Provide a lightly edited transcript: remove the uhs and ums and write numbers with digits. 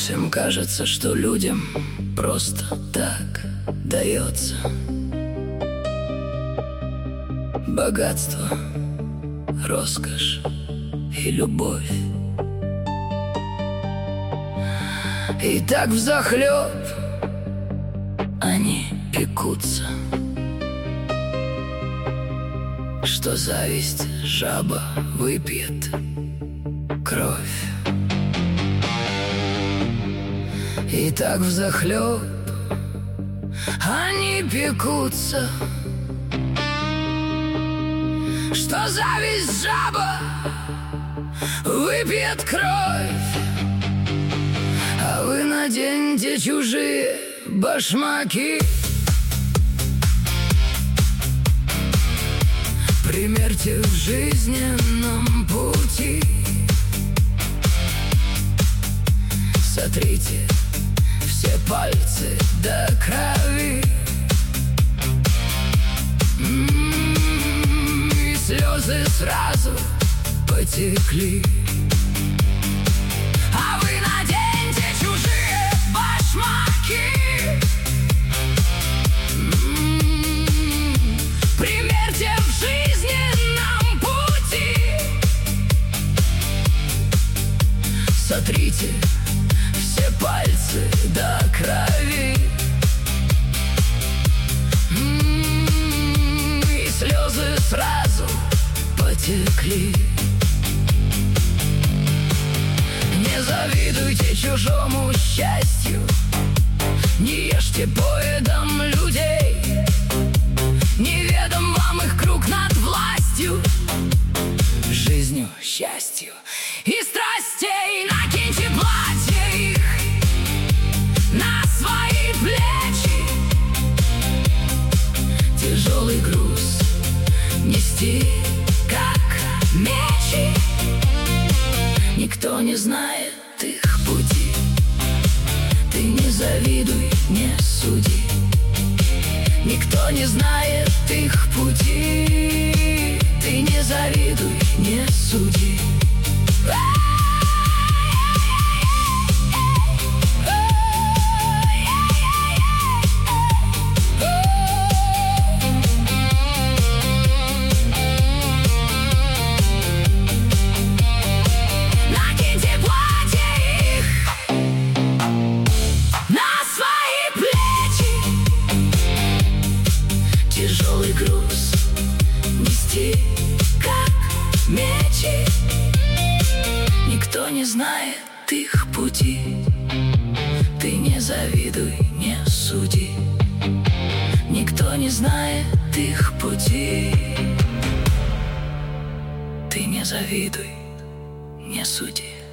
Всем кажется, что людям просто так дается богатство, роскошь и любовь. И так взахлеб они пекутся, что зависть жаба выпьет кровь. И так взахлеб они пекутся, что зависть жаба выпьет кровь. А вы наденьте чужие башмаки, примерьте в жизненном пути, сотрите все пальцы до крови, и слезы сразу потекли. А вы наденьте чужие башмаки, примерьте в жизненном пути, сотрите все пальцы до крови, и слезы сразу потекли. Не завидуйте чужому счастью, не ешьте поедом людей, неведом вам их круг над властью, жизнью, счастью и страстей. Накиньте платье их на свои плечи, тяжелый груз нести как мечи. Никто не знает их пути, ты не завидуй, не суди. Никто не знает их пути, ты не завидуй, не суди. Тяжелый груз нести как мечи. Никто не знает их пути, ты не завидуй, не суди. Никто не знает их пути, ты не завидуй, не суди.